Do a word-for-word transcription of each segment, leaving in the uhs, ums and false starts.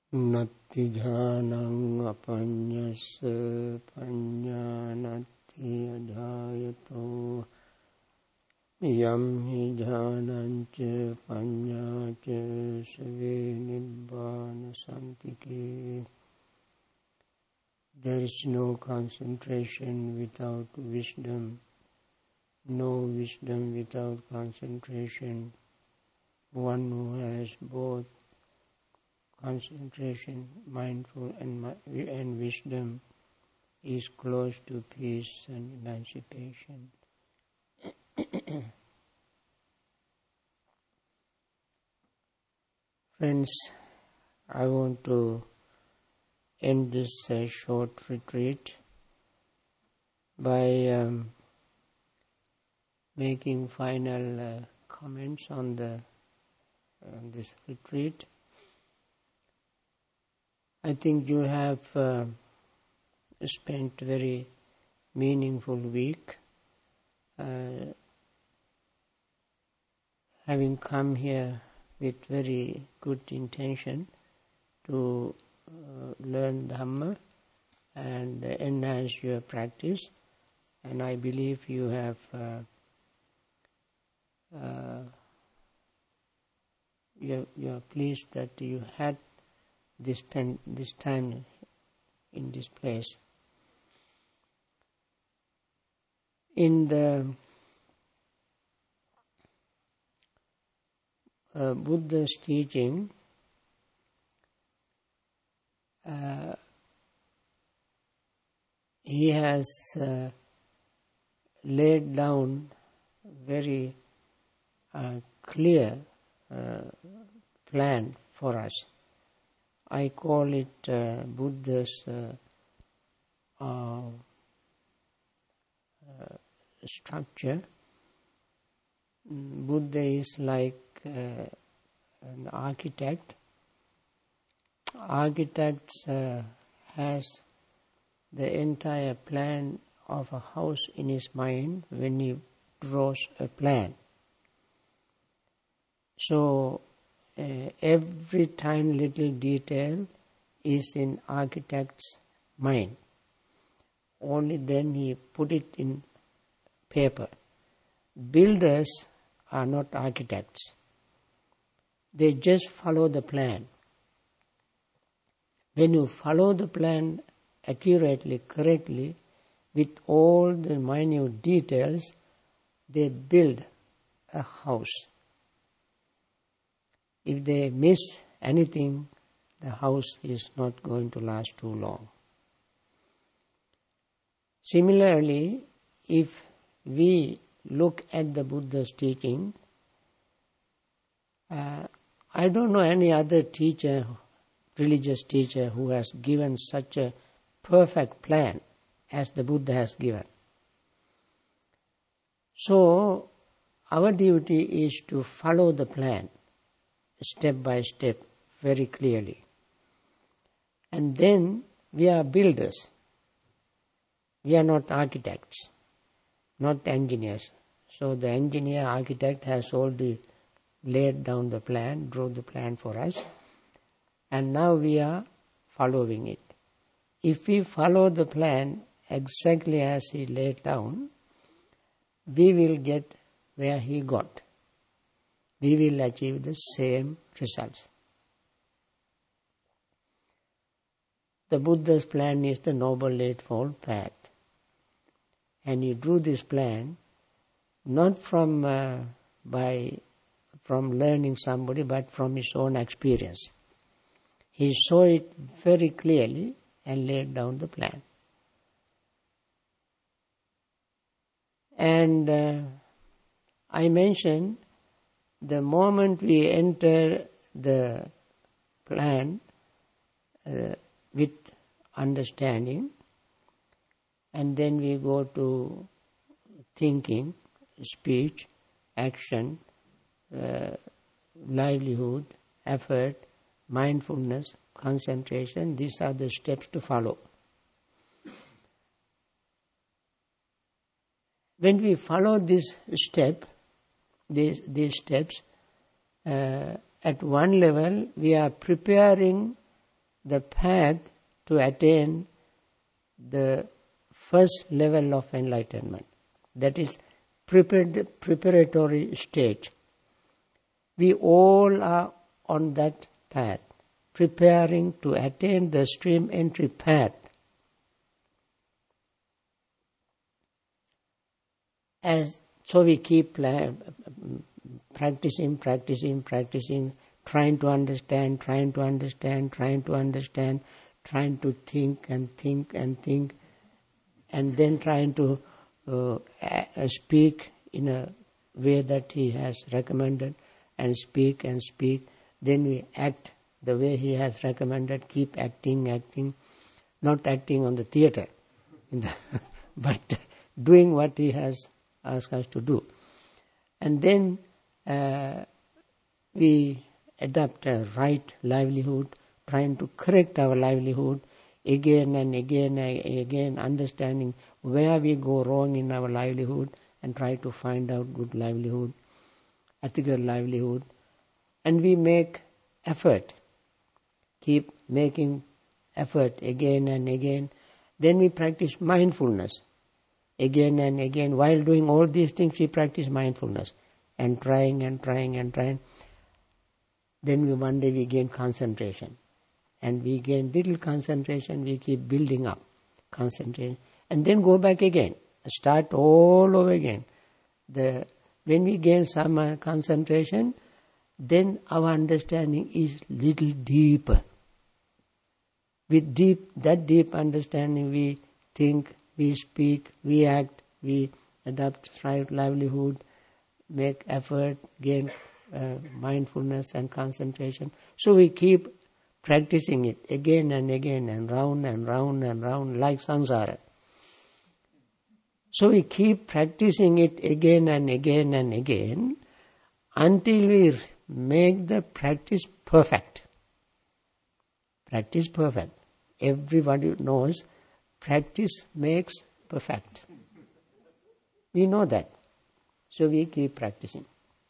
Natti jhanang apanyassa panyānatti adhayato yam hi jhananca panyāca save nibbāna santike. There is no concentration without wisdom, no wisdom without concentration. One who has both concentration, mindful and, and wisdom is close to peace and emancipation. Friends, I want to end this uh, short retreat by um, making final uh, comments on the on this retreat. I think you have uh, spent a very meaningful week uh, having come here with very good intention to uh, learn Dhamma and enhance your practice, and I believe you have uh, uh, you you are pleased that you had this pen, this time in this place. In the uh, Buddha's teaching, uh, he has uh, laid down very uh, clear uh, plan for us. I call it uh, Buddha's uh, uh, uh, structure. Buddha is like uh, an architect. Architect uh, has the entire plan of a house in his mind when he draws a plan. So Uh, every tiny little detail is in architect's mind. Only then he put it in paper. Builders are not architects. They just follow the plan. When you follow the plan accurately, correctly, with all the minute details, they build a house. If they miss anything, the house is not going to last too long. Similarly, if we look at the Buddha's teaching, uh, I don't know any other teacher, religious teacher, who has given such a perfect plan as the Buddha has given. So, our duty is to follow the plan, step by step, very clearly. And then we are builders. We are not architects, not engineers. So the engineer, architect has already laid down the plan, drew the plan for us, and now we are following it. If we follow the plan exactly as he laid down, we will get where he got. We will achieve the same results. The Buddha's plan is the Noble Eightfold Path. And he drew this plan not from uh, by from learning somebody, but from his own experience. He saw it very clearly and laid down the plan. And uh, I mentioned the moment we enter the plan uh, with understanding, and then we go to thinking, speech, action, uh, livelihood, effort, mindfulness, concentration, these are the steps to follow. When we follow this step, these, these steps, uh, at one level we are preparing the path to attain the first level of enlightenment. That is prepared, preparatory stage. We all are on that path, preparing to attain the stream entry path. As so we keep practicing, practicing, practicing, trying to understand, trying to understand, trying to understand, trying to think and think and think, and then trying to uh, speak in a way that he has recommended, and speak and speak. Then we act the way he has recommended, keep acting, acting, not acting on the theatre, but doing what he has asked us to do. And then uh, we adopt a right livelihood, trying to correct our livelihood again and again and again, understanding where we go wrong in our livelihood and try to find out good livelihood, ethical livelihood. And we make effort, keep making effort again and again. Then we practice mindfulness again and again. While doing all these things, we practice mindfulness and trying and trying and trying. Then we, one day we gain concentration. And we gain little concentration, we keep building up concentration. And then go back again, start all over again. The, when we gain some uh, concentration, then our understanding is little deeper. With deep, that deep understanding, we think, we speak, we act, we adopt right livelihood, make effort, gain uh, mindfulness and concentration. So we keep practicing it again and again and round and round and round like samsara. So we keep practicing it again and again and again until we make the practice perfect. Practice perfect. Everybody knows practice makes perfect. We know that. So we keep practicing.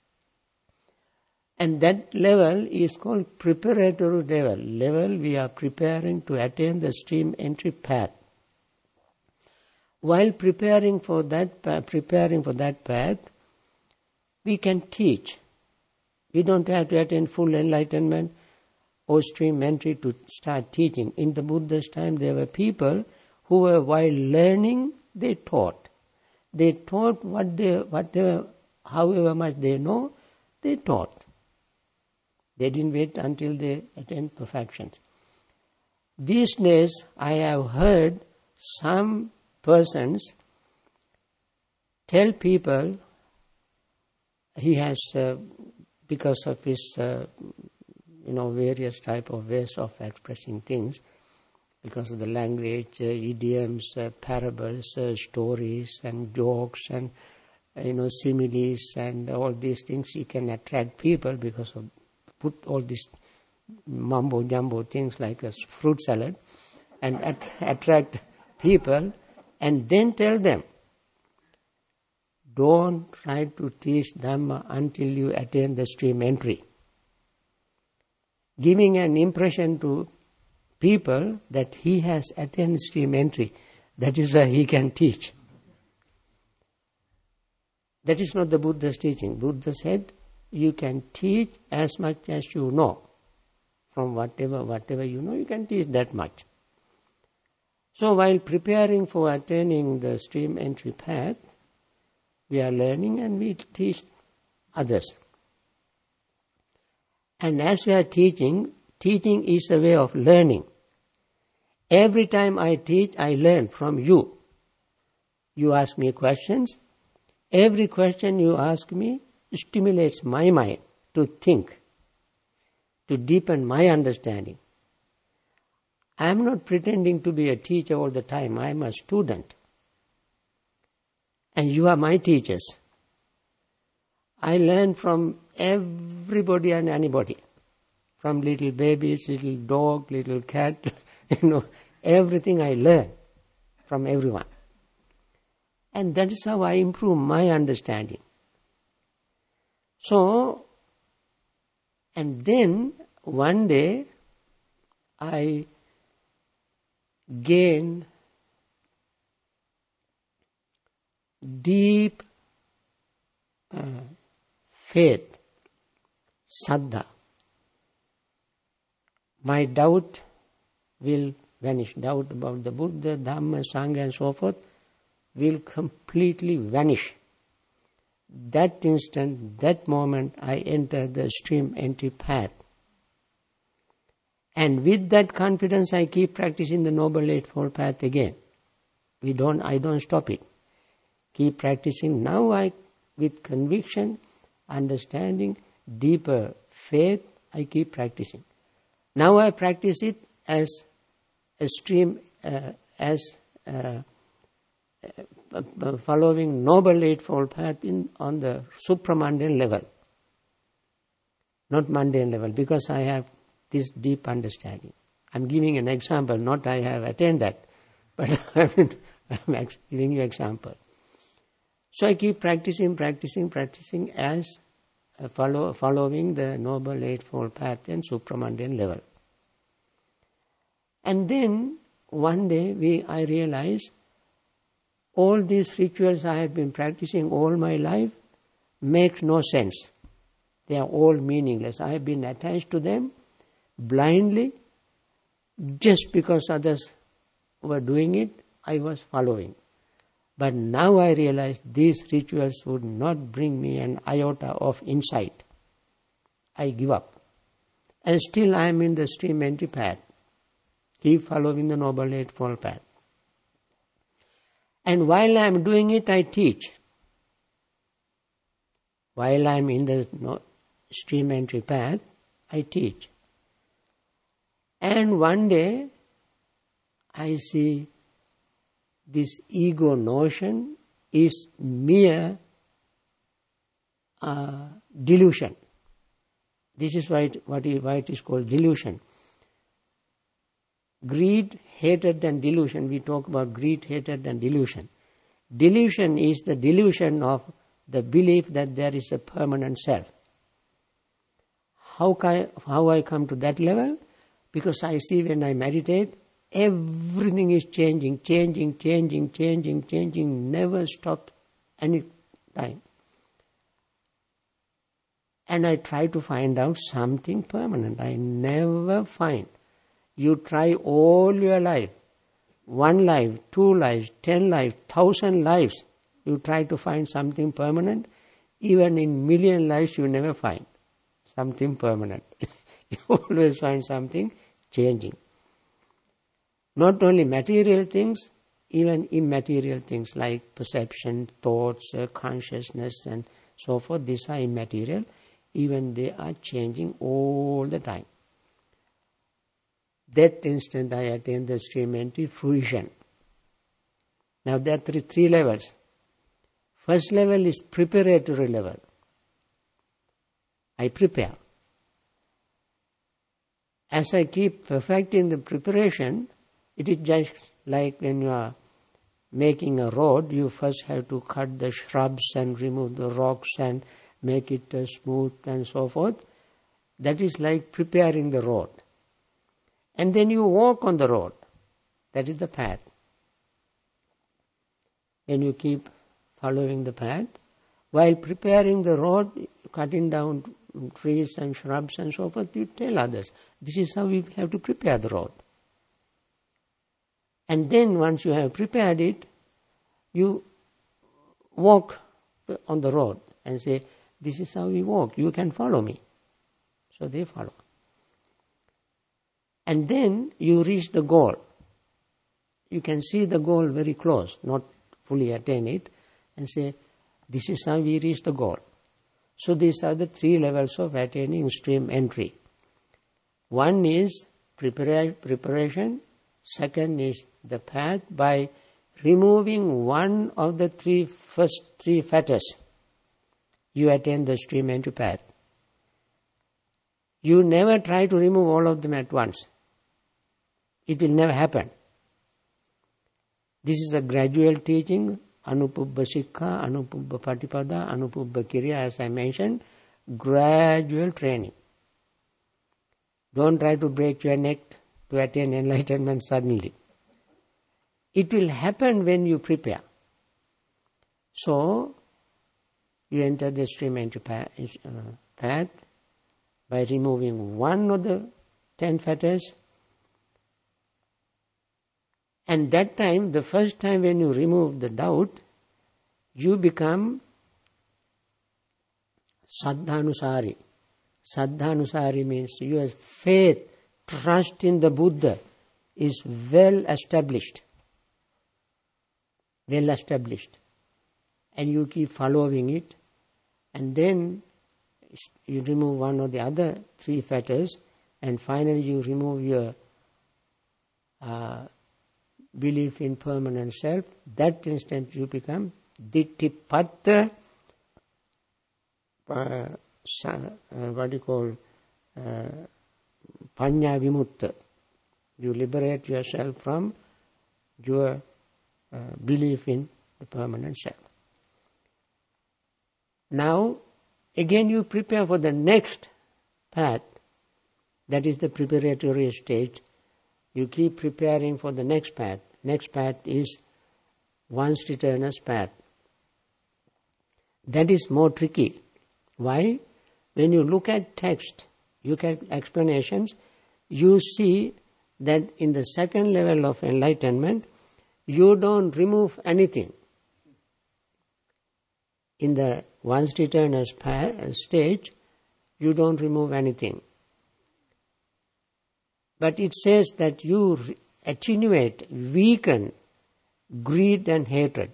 And that level is called preparatory level. Level we are preparing to attain the stream entry path. While preparing for that path, preparing for that path, we can teach. We don't have to attain full enlightenment or stream entry to start teaching. In the Buddha's time, there were people who were, while learning, they taught. They taught what they, whatever, however much they know, they taught. They didn't wait until they attained perfection. These days, I have heard some persons tell people he has, uh, because of his, uh, you know, various type of ways of expressing things, because of the language, uh, idioms, uh, parables, uh, stories, and jokes, and uh, you know, similes, and all these things, he can attract people because of put all these mumbo jumbo things like a fruit salad and at, attract people, and then tell them, don't try to teach Dhamma until you attain the stream entry. Giving an impression to people that he has attained stream entry, that is why he can teach. That is not the Buddha's teaching. Buddha said, you can teach as much as you know. From whatever, whatever you know, you can teach that much. So while preparing for attaining the stream entry path, we are learning and we teach others. And as we are teaching, teaching is a way of learning. Every time I teach, I learn from you. You ask me questions. Every question you ask me stimulates my mind to think, to deepen my understanding. I am not pretending to be a teacher all the time. I am a student. And you are my teachers. I learn from everybody and anybody. From little babies, little dog, little cat, you know, everything I learn from everyone. And that is how I improve my understanding. So, and then one day I gain deep uh, faith, saddha. My doubt will vanish. Doubt about the Buddha, Dhamma, Sangha and so forth will completely vanish. That instant, that moment, I enter the stream entry path. And with that confidence, I keep practicing the Noble Eightfold Path again. We don't, I don't stop it. Keep practicing. Now I, with conviction, understanding, deeper faith, I keep practicing. Now I practice it as a stream, uh, as uh, uh, following Noble Eightfold Path in, on the supramundane level. Not mundane level, because I have this deep understanding. I'm giving an example, not I have attained that, but I'm giving you an example. So I keep practicing, practicing, practicing as uh, follow, following the Noble Eightfold Path in supramundane level. And then one day we, I realized all these rituals I have been practicing all my life make no sense. They are all meaningless. I have been attached to them blindly just because others were doing it, I was following. But now I realize these rituals would not bring me an iota of insight. I give up. And still I am in the stream entry path. Keep following the Noble Eightfold Path. And while I am doing it, I teach. While I am in the stream entry path, I teach. And one day, I see this ego notion is mere uh, delusion. This is why it, what it, why it is called delusion. Greed, hatred and delusion. We talk about greed, hatred and delusion. Delusion is the delusion of the belief that there is a permanent self. How, can, how I come to that level? Because I see when I meditate, everything is changing, changing, changing, changing, changing, never stop any time. And I try to find out something permanent. I never find. You try all your life, one life, two lives, ten lives, thousand lives, you try to find something permanent. Even in million lives you never find something permanent. You always find something changing. Not only material things, even immaterial things like perception, thoughts, uh, consciousness and so forth, these are immaterial. Even they are changing all the time. That instant I attain the stream entry fruition. Now there are three, three levels. First level is preparatory level. I prepare. As I keep perfecting the preparation, it is just like when you are making a road, you first have to cut the shrubs and remove the rocks and make it uh, smooth and so forth. That is like preparing the road. And then you walk on the road. That is the path. When you keep following the path, while preparing the road, cutting down trees and shrubs and so forth, you tell others, this is how we have to prepare the road. And then once you have prepared it, you walk on the road and say, this is how we walk, you can follow me. So they follow. And then you reach the goal. You can see the goal very close, not fully attain it, and say, this is how we reach the goal. So these are the three levels of attaining stream entry. One is prepara- preparation, second is the path. By removing one of the three first three fetters, you attain the stream entry path. You never try to remove all of them at once. It will never happen. This is a gradual teaching, Anupubba Sikha, Anupubba Patipada, Anupubba Kiriya, as I mentioned, gradual training. Don't try to break your neck to attain enlightenment suddenly. It will happen when you prepare. So, you enter the stream entry path by removing one of the ten fetters. And that time, the first time when you remove the doubt, you become Saddhanusari. Saddhanusari means your faith, trust in the Buddha is well established. Well established. And you keep following it. And then you remove one of the other three fetters. And finally you remove your uh, belief in permanent self. That instant you become Ditthipata, uh, uh, what do you call, uh, Panya Vimutta. You liberate yourself from your uh, belief in the permanent self. Now, again you prepare for the next path. That is the preparatory stage. You keep preparing for the next path. Next path is once returners path. That is more tricky. Why? When you look at text, you look at explanations, you see that in the second level of enlightenment, you don't remove anything. In the once returners stage, you don't remove anything. But it says that you attenuate, weaken greed and hatred.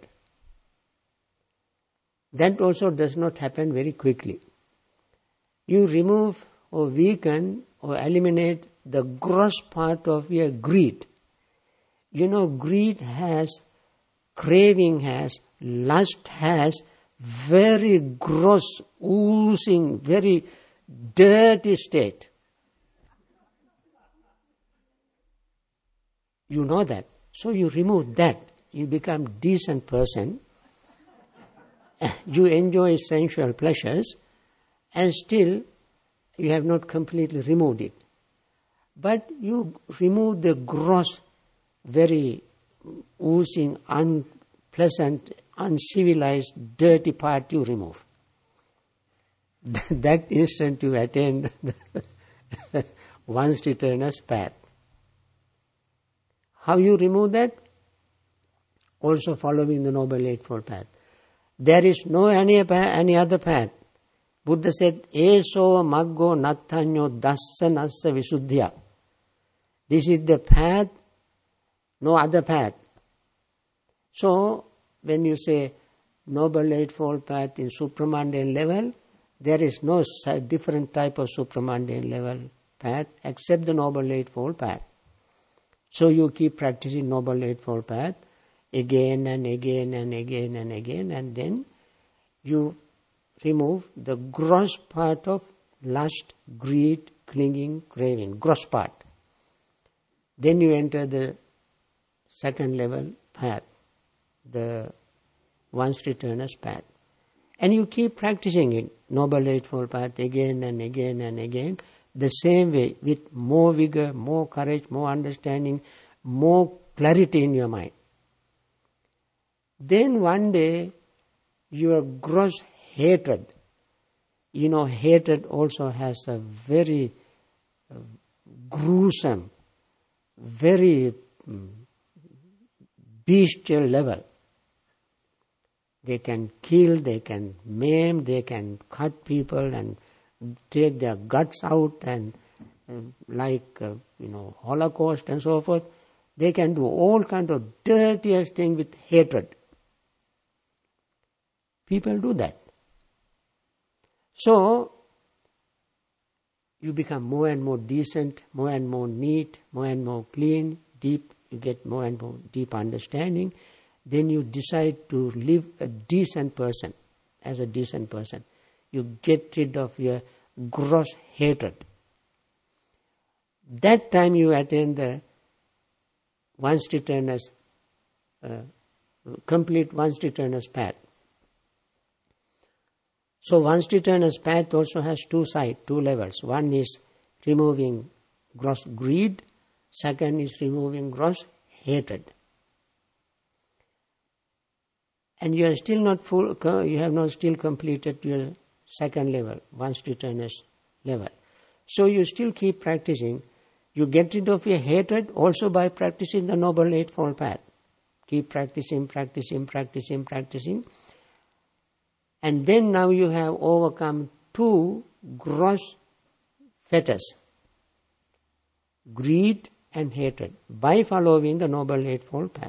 That also does not happen very quickly. You remove or weaken or eliminate the gross part of your greed. You know, greed has, craving has, lust has, very gross, oozing, very dirty state. You know that. So you remove that. You become decent person. You enjoy sensual pleasures. And still, you have not completely removed it. But you remove the gross, very oozing, unpleasant, uncivilized, dirty part you remove. That instant you attain the once returners path. How you remove that? Also following the Noble Eightfold Path. There is no any, any other path. Buddha said, Eso maggo nattanyo dassa nassa visuddhya. This is the path, no other path. So, when you say Noble Eightfold Path in supramundane level, there is no different type of supramundane level path except the Noble Eightfold Path. So you keep practicing Noble Eightfold Path again and again and again and again, and then you remove the gross part of lust, greed, clinging, craving, gross part. Then you enter the second level path, the once returners path. And you keep practicing it, Noble Eightfold Path, again and again and again, the same way, with more vigor, more courage, more understanding, more clarity in your mind. Then one day, your gross hatred, you know, hatred also has a very uh, gruesome, very um, bestial level. They can kill, they can maim, they can cut people and take their guts out and uh, like, uh, you know, Holocaust and so forth. They can do all kinds of dirtiest things with hatred. People do that. So, you become more and more decent, more and more neat, more and more clean, deep, you get more and more deep understanding. Then you decide to live a decent person, as a decent person. You get rid of your gross hatred. That time you attain the once returners, uh, complete once returners path. So once returners path also has two sides, two levels. One is removing gross greed. Second is removing gross hatred. And you are still not full, you have not still completed your second level, once returners level. So you still keep practicing. You get rid of your hatred also by practicing the Noble Eightfold Path. Keep practicing, practicing, practicing, practicing. And then now you have overcome two gross fetters, greed and hatred, by following the Noble Eightfold Path.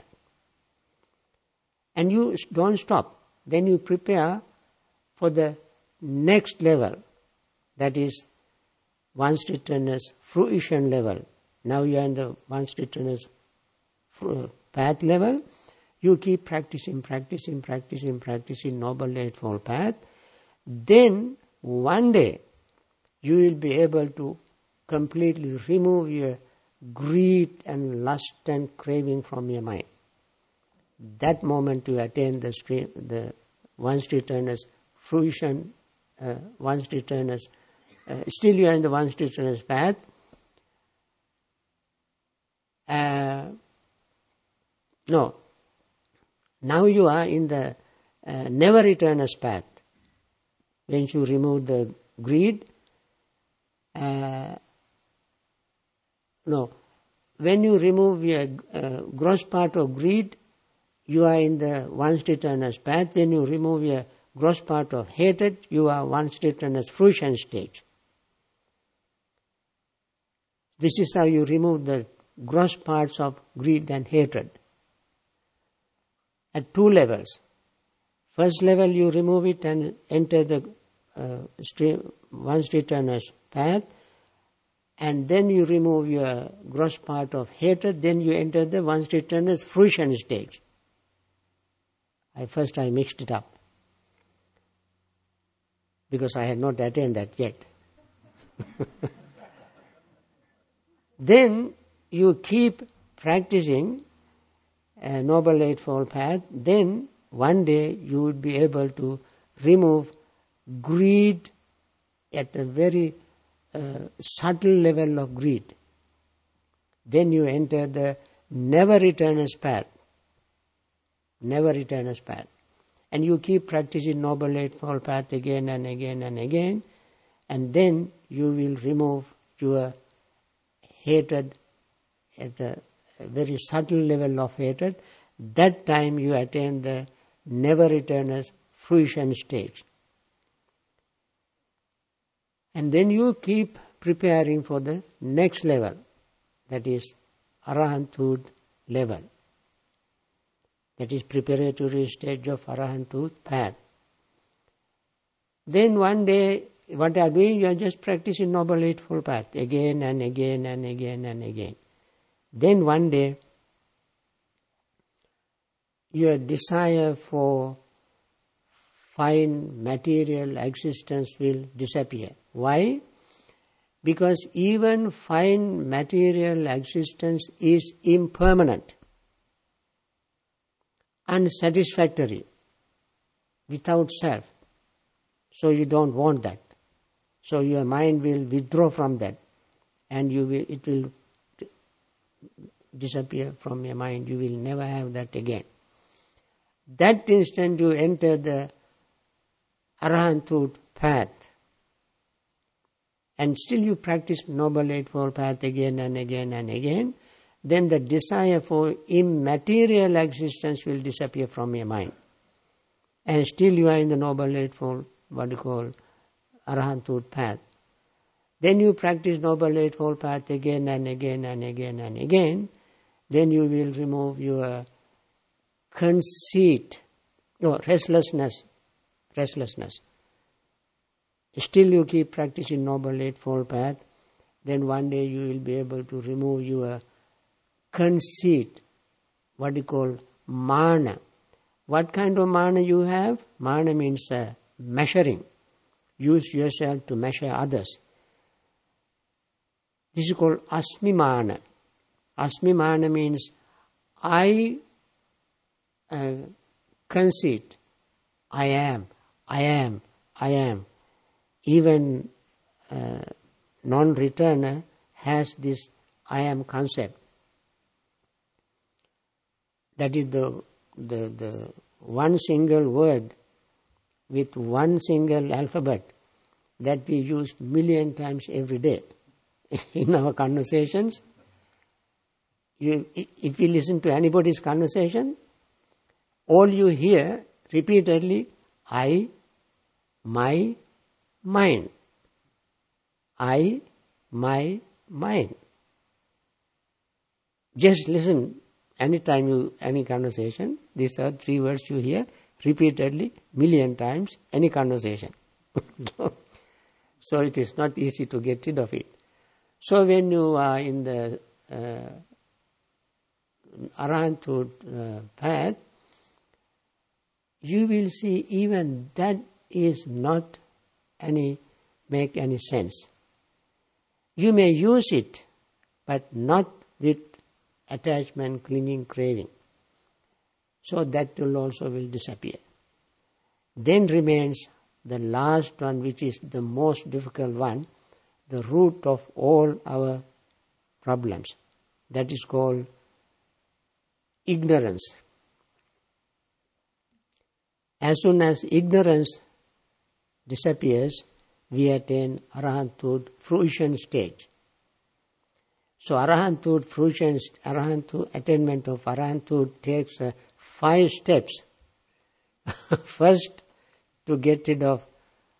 And you don't stop. Then you prepare for the next level, that is once returners fruition level. Now you are in the once returners path level. You keep practicing, practicing, practicing, practicing Noble Eightfold Path. Then one day you will be able to completely remove your greed and lust and craving from your mind. That moment you attain the stream, the once returners fruition, uh, once returners. Uh, still you are in the once returners path. Uh, no. Now you are in the uh, never returners path. When you remove the greed, uh, no. When you remove your uh, gross part of greed, you are in the once returners path. When you remove your gross part of hatred, you are once returners fruition stage. This is how you remove the gross parts of greed and hatred. At two levels. First level you remove it and enter the uh, stream, once returners path, and then you remove your gross part of hatred, then you enter the once returners fruition stage. I first I mixed it up because I had not attained that yet. Then you keep practicing a Noble Eightfold Path, then one day you would be able to remove greed at a very uh, subtle level of greed. Then you enter the never returners path. Never returners path. And you keep practicing Noble Eightfold Path again and again and again, and then you will remove your hatred at a very subtle level of hatred. That time you attain the never returners fruition stage. And then you keep preparing for the next level, that is Arahanthood level. That is preparatory stage of Arahanthood path. Then one day, what you are doing, you are just practicing Noble Eightfold Path again and again and again and again. Then one day, your desire for fine material existence will disappear. Why? Because even fine material existence is impermanent, unsatisfactory, without self. So you don't want that. So your mind will withdraw from that, and you will, it will disappear from your mind. You will never have that again. That instant you enter the Arahanthood path, and still you practice Noble Eightfold Path again and again and again, then the desire for immaterial existence will disappear from your mind. And still you are in the Noble Eightfold, what you call Arahanthood path. Then you practice Noble Eightfold Path again and again and again and again. Then you will remove your conceit, no, restlessness, restlessness. Still you keep practicing Noble Eightfold Path, then one day you will be able to remove your conceit, what you call mana. What kind of mana you have? Mana means uh, measuring. Use yourself to measure others. This is called asmimana. Asmimana means I uh, conceit. I am, I am, I am. Even uh, non-returner has this I am concept. That is the, the, the one single word with one single alphabet that we use million times every day in our conversations. You, if you listen to anybody's conversation, all you hear repeatedly, I, my, mine. I, my, mine. Just listen anytime you, any conversation, these are three words you hear repeatedly, million times, any conversation. So it is not easy to get rid of it. So when you are in the uh, Arahanthood uh, path, you will see even that is not any, make any sense. You may use it, but not with attachment, clinging, craving. So that will also will disappear. Then remains the last one, which is the most difficult one, the root of all our problems. That is called ignorance. As soon as ignorance disappears, we attain Arahanthood fruition stage. So Arahanthood fruition, Arahanthood, attainment of Arahanthood takes uh, five steps. First, to get rid of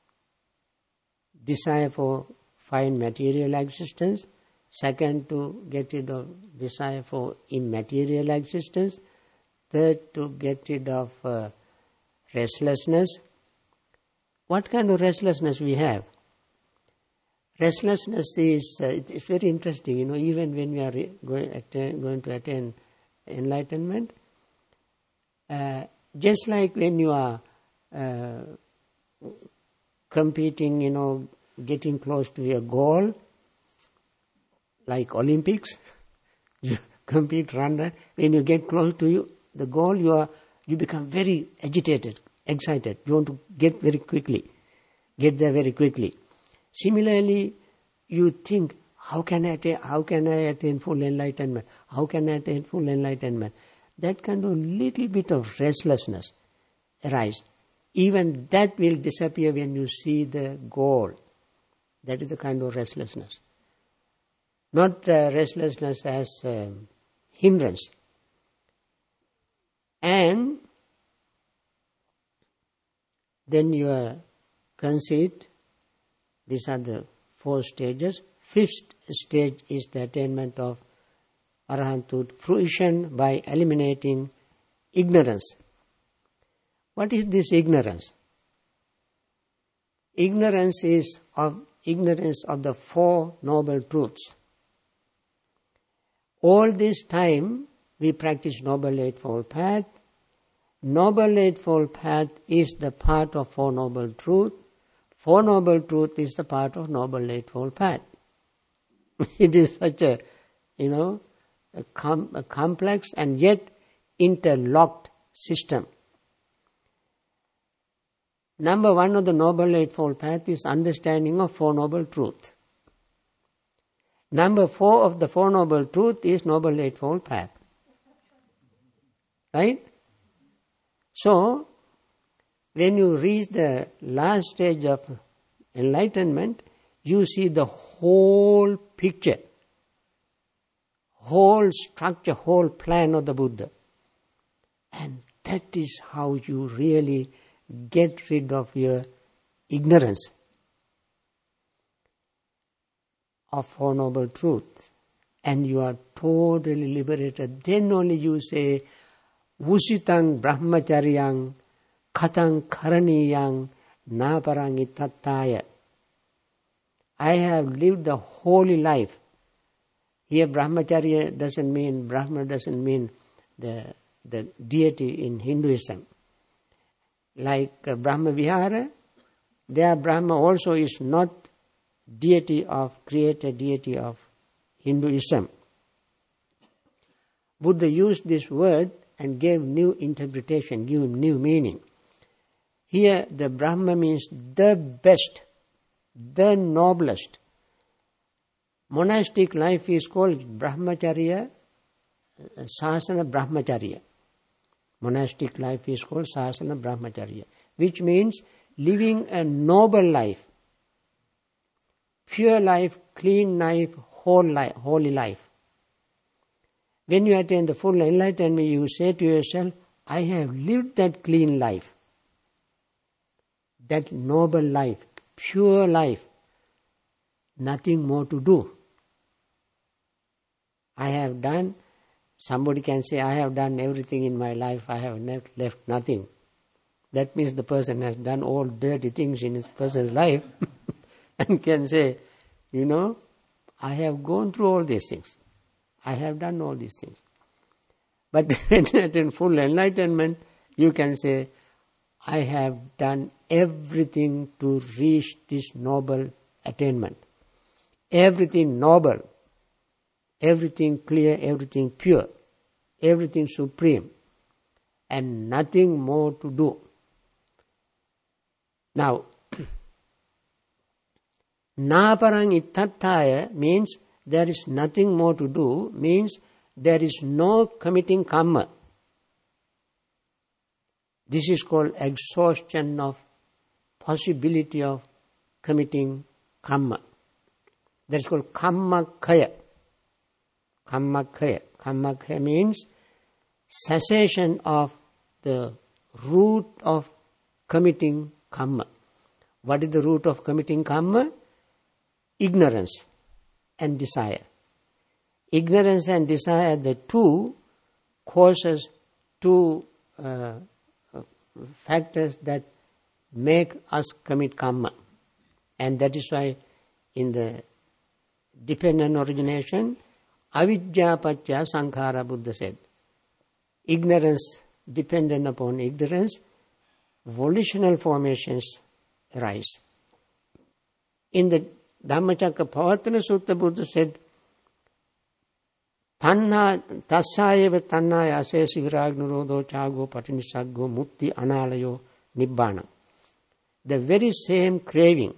desire for fine material existence. Second, to get rid of desire for immaterial existence. Third, to get rid of uh, restlessness. What kind of restlessness we have? Restlessness is, uh, it, it's very interesting, you know, even when we are re- going, attain, going to attain enlightenment, uh, just like when you are uh, competing, you know, getting close to your goal, like Olympics, you compete, run, run. When you get close to you, the goal, you are, you become very agitated, excited. You want to get very quickly, get there very quickly. Similarly, you think, how can I attain, how can I attain full enlightenment? How can I attain full enlightenment? That kind of little bit of restlessness arises. Even that will disappear when you see the goal. That is the kind of restlessness. Not uh, restlessness as uh, hindrance. And then your conceit. These are the four stages. Fifth stage is the attainment of Arahanthood fruition by eliminating ignorance. What is this ignorance? Ignorance is of ignorance of the Four Noble Truths. All this time we practice Noble Eightfold Path. Noble Eightfold Path is the part of Four Noble Truths. Four Noble Truth is the part of Noble Eightfold Path. It is such a, you know, a, com- a complex and yet interlocked system. Number one of the Noble Eightfold Path is understanding of Four Noble Truth. Number four of the Four Noble Truth is Noble Eightfold Path. Right? So, when you reach the last stage of enlightenment, you see the whole picture, whole structure, whole plan of the Buddha. And that is how you really get rid of your ignorance of Four Noble Truths. And you are totally liberated. Then only you say, Vusitang Brahmacharyang Katang Karaniyang Naparang Ittattaya. I have lived the holy life. Here Brahmacharya doesn't mean, Brahma doesn't mean the, the deity in Hinduism. Like uh, Brahma Vihara, there Brahma also is not deity of, created deity of Hinduism. Buddha used this word and gave new interpretation, gave new meaning. Here the Brahma means the best, the noblest. Monastic life is called Brahmacharya, Sasana Brahmacharya. Monastic life is called Sasana Brahmacharya, which means living a noble life, pure life, clean life, whole life, holy life. When you attain the full enlightenment, you say to yourself, I have lived that clean life, that noble life, pure life, nothing more to do. I have done, somebody can say, I have done everything in my life, I have left nothing. That means the person has done all dirty things in his person's life and can say, you know, I have gone through all these things. I have done all these things. But in full enlightenment, you can say, I have done everything to reach this noble attainment. Everything noble, everything clear, everything pure, everything supreme, and nothing more to do. Now, Naparang ittattaya means there is nothing more to do, means there is no committing karma. This is called exhaustion of possibility of committing karma. That is called kammakkhaya. Kammakkhaya. Kammakkhaya means cessation of the root of committing karma. What is the root of committing karma? Ignorance and desire. Ignorance and desire, the two causes, two uh, factors that make us commit karma. And that is why in the dependent origination, avidya paccaya sankhara, Buddha said. Ignorance, dependent upon ignorance, volitional formations arise. In the Dhammacakkappavattana Sutta, Buddha said, Tanha tassayeva tannaya asesi viragnurodho chago patinisaggo mutti analayo nibbana. The very same craving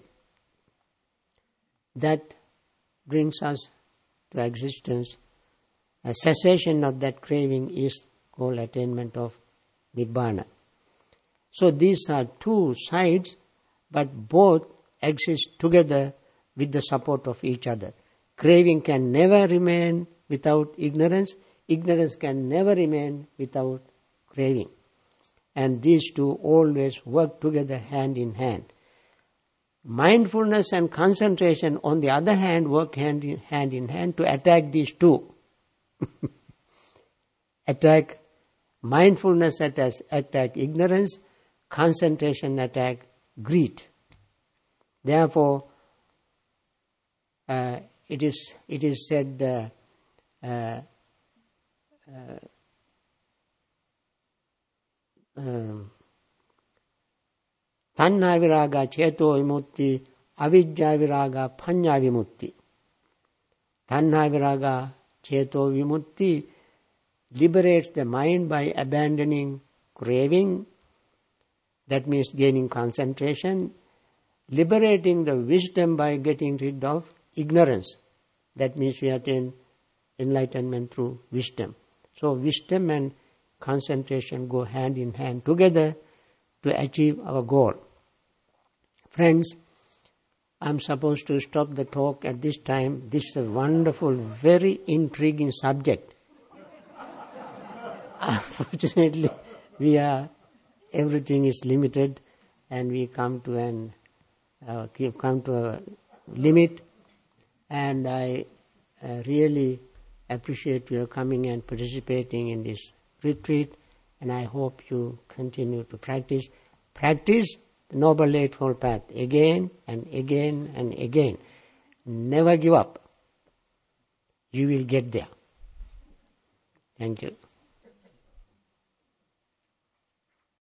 that brings us to existence, a cessation of that craving is called attainment of nibbana. So these are two sides, but both exist together with the support of each other. Craving can never remain without ignorance. Ignorance can never remain without craving. And these two always work together hand in hand. Mindfulness and concentration, on the other hand, work hand in hand, in hand to attack these two. Attack mindfulness, attack, attack ignorance, concentration attack greed. Therefore, uh, it is it is said, uh, uh, uh, um, Tanha viraga cheto vimutti, avidya viraga panya vimutti. Tanha viraga cheto vimutti liberates the mind by abandoning craving, that means gaining concentration, liberating the wisdom by getting rid of ignorance, that means we attain enlightenment through wisdom. So wisdom and concentration go hand in hand together to achieve our goal. Friends, I'm supposed to stop the talk at this time. This is a wonderful, very intriguing subject. Unfortunately, we are, everything is limited, and we come to an, uh, come to a limit. And I uh, really appreciate your coming and participating in this retreat, and I hope you continue to practice. Practice the Noble Eightfold Path again and again and again. Never give up. You will get there. Thank you.